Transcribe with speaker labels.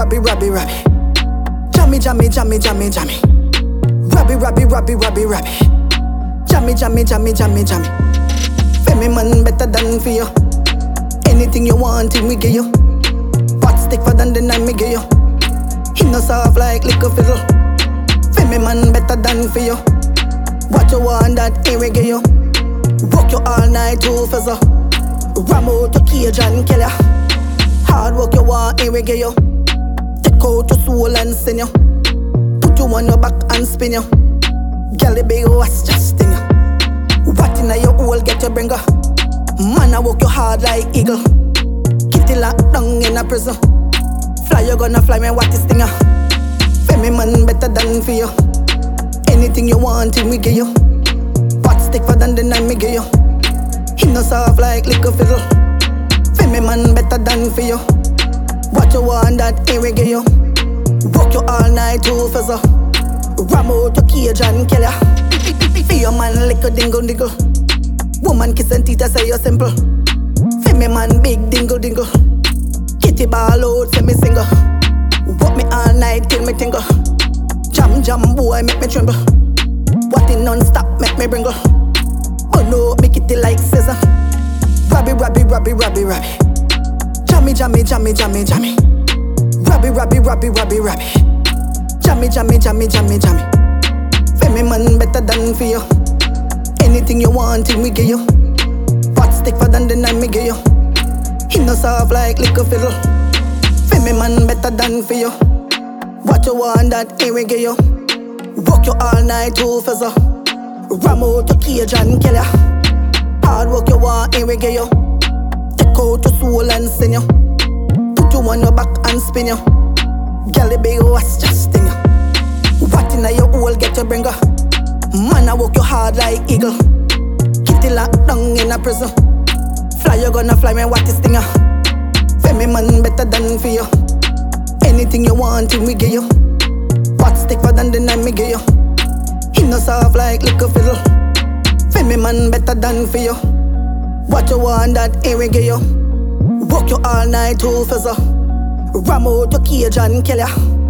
Speaker 1: Robbie, Robbie, Robbie. Jammy, jammy, jammy, jammy, jammy. Robbie, Robbie, Robbie, Robbie, Robbie. Jammy, jammy, jammy, jammy, jammy. Femi man better than for you. Anything you want, him we give you. Pot stick for than the night me give you. He no soft like liquor fiddle. Femi man better than for you. What you want that he we give you. Work you all night to fizzle. Ram out your cage and kill ya. Hard work you want he we give you. Take out your soul and sin you. Put you on your back and spin you. Girl the big was just sting you. What inna your hole get your bringer. Man I work you hard like eagle. Kitty locked down in a prison. Fly you gonna fly me what is stinger. Femi man better than for you. Anything you want him we give you. Pot stick for than the night me give you. He no soft like liquor fiddle. Femi man better than for you. What you want that he we give you. Work you all night to fizzle. Ram out your cage and kill ya. Feel your man like a dingle dingle. Woman kiss and teeth say you're simple. Femi man big dingle dingle. Kitty ball out semi single. Work me all night till me tingle. Jam jam boy make me tremble. What in non-stop make me bringle. Oh no, me kitty like scissor. Robbie, Robbie, Robbie, Robbie, Robbie. Jammy, jammy, jammy, jammy, jammy. Robbie, Robbie, Robbie, Robbie, Robbie. Jammy, jammy, jammy, jammy, jammy. Femi man better than for you. Anything you want him we give you. Pot stick for than the night me give you. He no soft like liquor fiddle. Femi man better than for you. What you want that he we give you. Work you all night to fizzle. Ram out your cage and kill ya. Hard work you want he we give you. Take out your soul and sin you. Put you on your back and spin you. Girl the big was just sting you. What inna your hole get your bringer. Man I work you hard like eagle. Kitty locked down in a prison. Fly you gonna fly me what is stinger. Femi man better than for you. Anything you want him we give you. Pot stick for than the night me give you. He no soft like liquor fiddle. Femi man better than for you. What you want that he we give you. Work you all night to fizzle. Ram out your cage and kill ya.